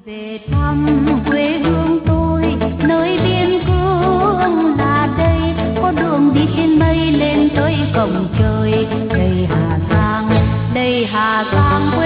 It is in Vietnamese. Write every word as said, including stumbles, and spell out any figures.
Về thăm quê hương tôi, nơi biên cương là đây, có đường đi trên mây lên tới cổng trời. Đây Hà Giang, đây Hà Giang.